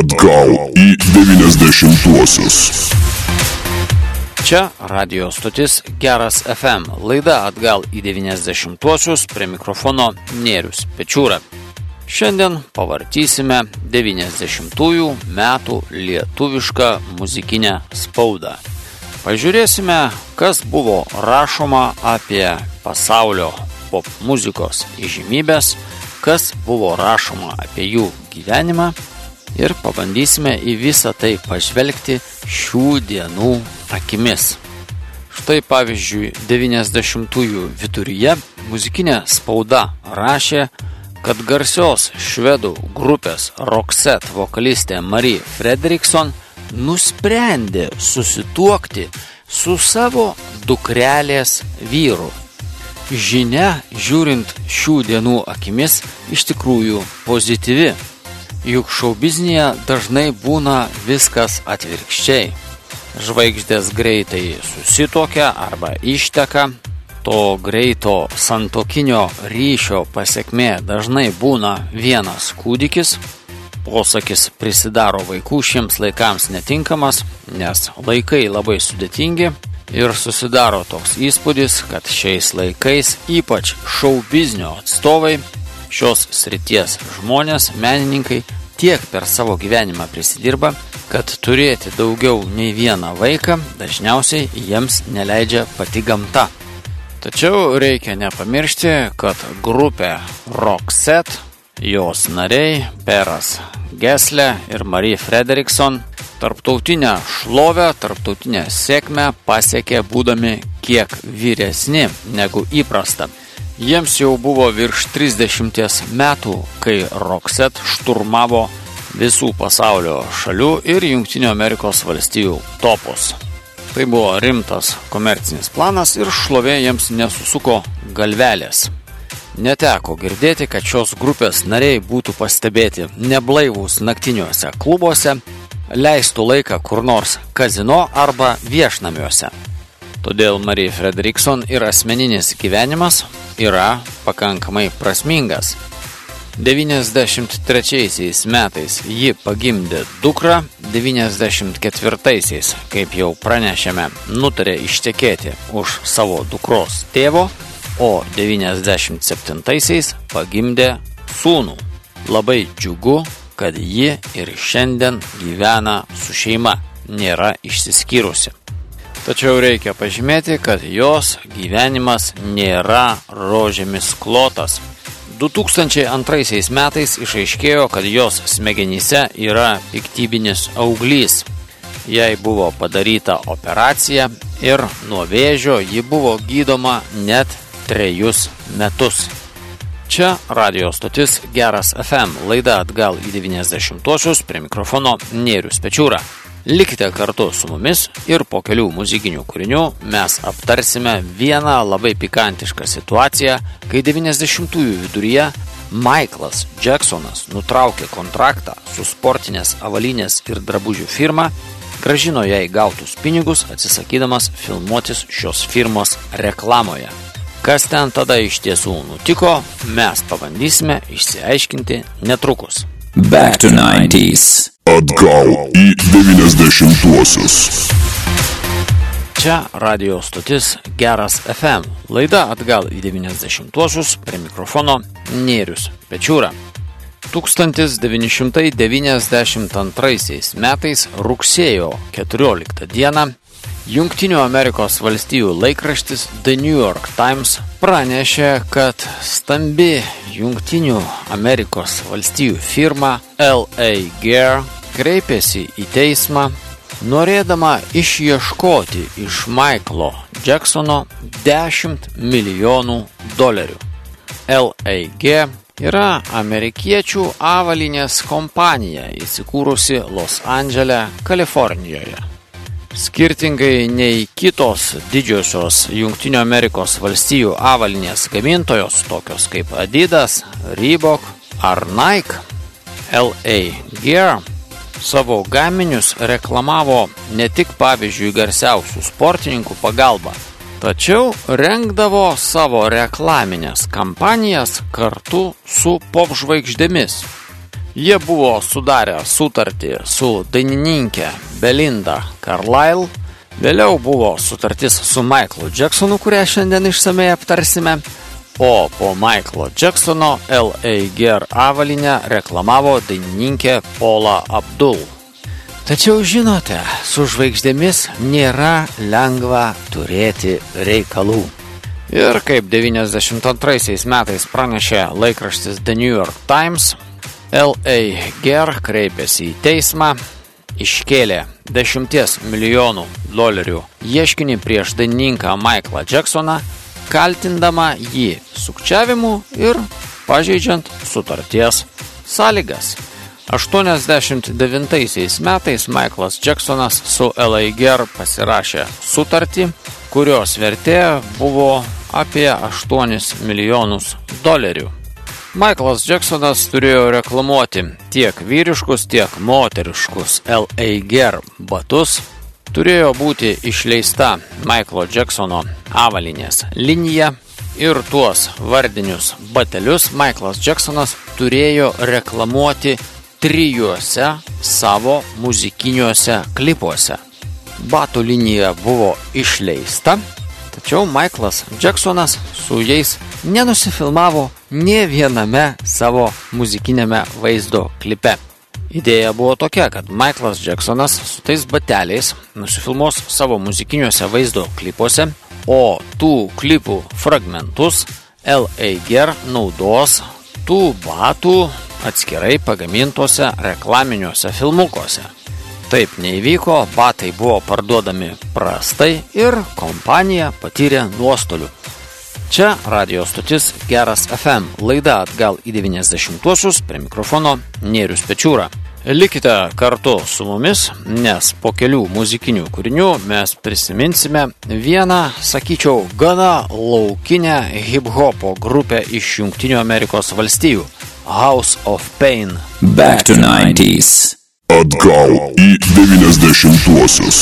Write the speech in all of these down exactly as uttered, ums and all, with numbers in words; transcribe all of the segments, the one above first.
Atgal į devyniasdešimtuosius. Čia radio stotis Geras F M. Laida Atgal į devyniasdešimtuosius, prie mikrofono Nėrius Pečiūra. Šiandien pavartysime devyniasdešimtųjų metų lietuvišką muzikinę spaudą. Pažiūrėsime, kas buvo rašoma apie pasaulio pop muzikos įžymybės, kas buvo rašoma apie jų gyvenimą ir pabandysime į visą tai pažvelgti šių dienų akimis. Štai pavyzdžiui, devyniasdešimtųjų viduryje muzikinė spauda rašė, kad garsios švedų grupės Roxette vokalistė Marie Fredriksson nusprendė susituokti su savo dukrelės vyru. Žinia, žiūrint šių dienų akimis, iš tikrųjų pozityvi. Juk šoubiznėje dažnai būna viskas atvirkščiai. Žvaigždės greitai susituokia arba išteka. To greito santuokinio ryšio pasekmė dažnai būna vienas kūdikis. Posakis prisidaro vaikų šiems laikams netinkamas, nes laikai labai sudėtingi ir susidaro toks įspūdis, kad šiais laikais ypač šoubiznio atstovai, šios srities žmonės, menininkai tiek per savo gyvenimą prisidirba, kad turėti daugiau nei vieną vaiką dažniausiai jiems neleidžia pati gamta. Tačiau reikia nepamiršti, kad grupė Roxette, jos nariai Peras Gessle ir Marie Fredriksson tarptautinę šlovę, tarptautinę sėkmę pasiekė būdami kiek vyresni negu įprasta. Jiems jau buvo virš trisdešimties metų, kai Roxette šturmavo visų pasaulio šalių ir Jungtinių Amerikos valstijų topus. Tai buvo rimtas komercinis planas ir šlovė jiems nesusuko galvelės. Neteko girdėti, kad šios grupės nariai būtų pastebėti neblaivūs naktiniuose klubuose, leistų laiką kur nors kazino arba viešnamiuose. Todėl Marie Fredriksson ir asmeninis gyvenimas yra pakankamai prasmingas. devyniasdešimt trečiaisiais metais ji pagimdė dukrą, devyniasdešimt ketvirtaisiais, kaip jau pranešėme, nutarė ištekėti už savo dukros tėvo, o devyniasdešimt septintaisiais pagimdė sūnų. Labai džiugu, kad ji ir šiandien gyvena su šeima, nėra išsiskyrusi. Tačiau reikia pažymėti, kad jos gyvenimas nėra rožėmis klotas. du tūkstančiai antraisiais metais išaiškėjo, kad jos smegenyse yra piktybinis auglys. Jai buvo padaryta operacija ir nuo vėžio ji buvo gydoma net trejus metus. Čia radio stotis Geras F M, laida Atgal į devyniasdešimtuosius, prie mikrofono Nėrius Pečiūra. Likite kartu su mumis ir po kelių muzikinių kūrinių mes aptarsime vieną labai pikantišką situaciją, kai devyniasdešimtųjų viduryje Michaelas Jacksonas nutraukė kontraktą su sportinės avalynės ir drabužių firma, grąžino jai gautus pinigus, atsisakydamas filmuotis šios firmos reklamoje. Kas ten tada iš tiesų nutiko, mes pabandysime išsiaiškinti netrukus. Back to nineties. Atgal į devyniasdešimtuosius. Čia radio stotis Geras F M. Laida Atgal į devyniasdešimtuosius, prie mikrofono Nėrius Pečiūra. tūkstantis devyni šimtai devyniasdešimt antraisiais metais rugsėjo keturioliktą dieną Jungtinių Amerikos valstijų laikraštis The New York Times pranešė, kad stambi Jungtinių Amerikos valstijų firma L A Gear kreipėsi į teismą, norėdama išieškoti iš Michaelo Jacksono dešimt milijonų dolerių. L A G yra amerikiečių avalynės kompanija įsikūrusi Los Andžele, Kalifornijoje. Skirtingai nei kitos didžiosios Jungtinių Amerikos valstijų avalynės gamintojos, tokios kaip Adidas, Reebok ar Nike, L A Gear savo gaminius reklamavo ne tik pavyzdžiui garsiausių sportininkų pagalba, tačiau rengdavo savo reklaminės kampanijas kartu su popžvaigždėmis. Jie buvo sudarę sutartį su dainininkė Belinda Carlisle, vėliau buvo sutartis su Michaelu Jacksonu, kurią šiandien išsamei aptarsime, o po Michaelo Jacksono L A Gear avalynę reklamavo dainininkė Paula Abdul. Tačiau žinote, su žvaigždėmis nėra lengva turėti reikalų. Ir kaip devyniasdešimt antraisiais metais pranešė laikraštis The New York Times, L A Gear kreipėsi į teismą, iškėlė dešimties milijonų dolerių ieškinį prieš dainininką Michaelą Jacksoną, kaltindama jį sukčiavimu ir pažeidžiant sutarties sąlygas. aštuoniasdešimt devintaisiais metais Michaelas Jacksonas su L A Gear pasirašė sutartį, kurios vertė buvo apie aštuonis milijonus dolerių. Michaelas Jacksonas turėjo reklamuoti tiek vyriškus, tiek moteriškus L A Gear batus. Turėjo būti išleista Michaelo Jacksono avalynės linija ir tuos vardinius batelius Michaelas Jacksonas turėjo reklamuoti trijuose savo muzikiniuose klipuose. Batų linija buvo išleista, tačiau Michaelas Jacksonas su jais nenusifilmavo nė viename savo muzikinėme vaizdo klipe. Idėja buvo tokia, kad Michaelas Jacksonas su tais bateliais nusifilmuos savo muzikiniuose vaizdo klipuose, o tų klipų fragmentus L A Gear naudos tų batų atskirai pagamintuose reklaminiuose filmukuose. Taip neįvyko, batai buvo parduodami prastai ir kompanija patyrė nuostolių. Čia radio stotis Geras F M, laida atgal į devyniasdešimtuosius, prie mikrofono Nėrius Pečiūra. Likite kartu su mumis, nes po kelių muzikinių kūrinių mes prisiminsime vieną, sakyčiau, gana laukinę hip-hopo grupę iš Jungtinių Amerikos valstijų – House of Pain. Back to nineties. Atgal į devyniasdešimtuosius.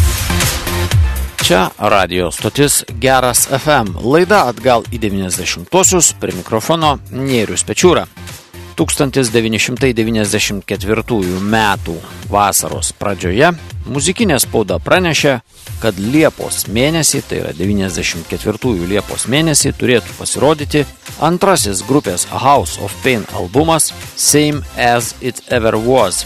Čia radio stotis Geras F M, laida atgal į devyniasdešimtuosius, prie mikrofono Nėrius Pečiūra. tūkstantis devyni šimtai devyniasdešimt ketvirtųjų metų vasaros pradžioje muzikinė spauda pranešė, kad Liepos mėnesį, tai yra devyniasdešimt ketvirtųjų Liepos mėnesį, turėtų pasirodyti antrasis grupės House of Pain albumas Same as It Ever Was.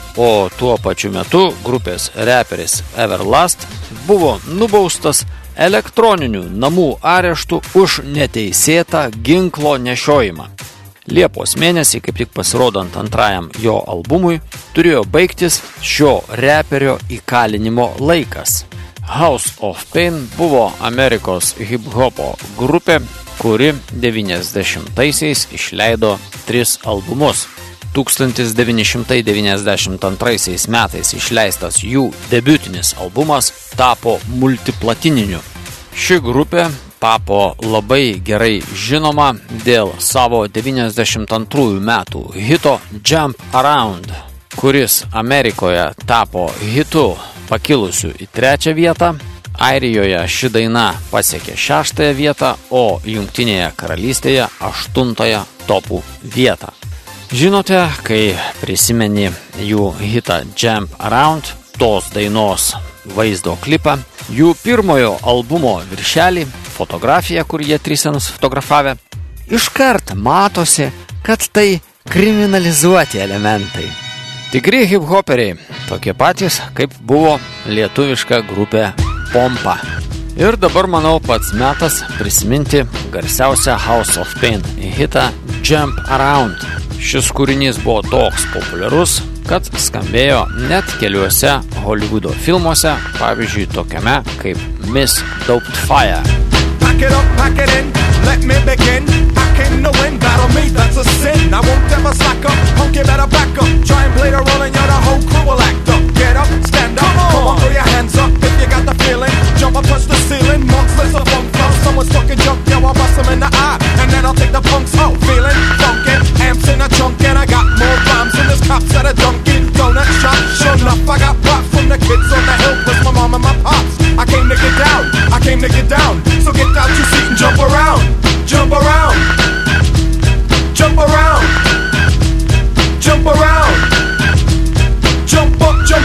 O tuo pačiu metu grupės reperis Everlast buvo nubaustas elektroniniu namų areštu už neteisėtą ginklo nešiojimą. Liepos mėnesį, kaip tik pasirodant antrajam jo albumui, turėjo baigtis šio reperio įkalinimo laikas. House of Pain buvo Amerikos hip-hopo grupė, kuri devyniasdešimtaisiais išleido tris albumus. tūkstantis devyni šimtai devyniasdešimt antraisiais metais išleistas jų debiutinis albumas tapo multiplatininiu. Ši grupė tapo labai gerai žinoma dėl savo devyniasdešimt antrųjų metų hito Jump Around, kuris Amerikoje tapo hitu pakilusiu į trečią vietą. Airijoje ši daina pasiekė šeštąją vietą, o Jungtinėje karalystėje aštuntąją topų vietą. Žinote, kai prisimeni jų hitą Jump Around, tos dainos vaizdo klipą, jų pirmojo albumo viršelį, fotografiją, kur jie trise nusifotografavę, iškart matosi, kad tai kriminalizuoti elementai. Tikri hip-hoperiai, tokie patys, kaip buvo lietuviška grupė Pompa. Ir dabar, manau, pats metas prisiminti garsiausią House of Pain hitą Jump Around. Šis kūrinys buvo toks populiarus, kad skambėjo net keliuose Hollywoodo filmuose, pavyzdžiui, tokiame kaip Miss Doubtfire. Pack it up, pack it in, let me begin. I came to win, battle me, that's a sin. I won't ever slack up, punk, you better back up. Try and play the role and you're the whole crew will act up. Get up, stand up, come on, come on throw your hands up if you got the feeling. Jump up, touch the ceiling, monsters of funk flow. Someone's talking junk, yo, I'll bust them in the eye. And then I'll take the punks out, feeling funky. Amps in a trunk and I got more rhymes than this cops at a Dunkin' Donut shop. Sure enough, I got props from the kids on the hill with my mom and my pops. I came to get down, I came to get down. So get out your seat and jump around, jump around, jump around, jump around.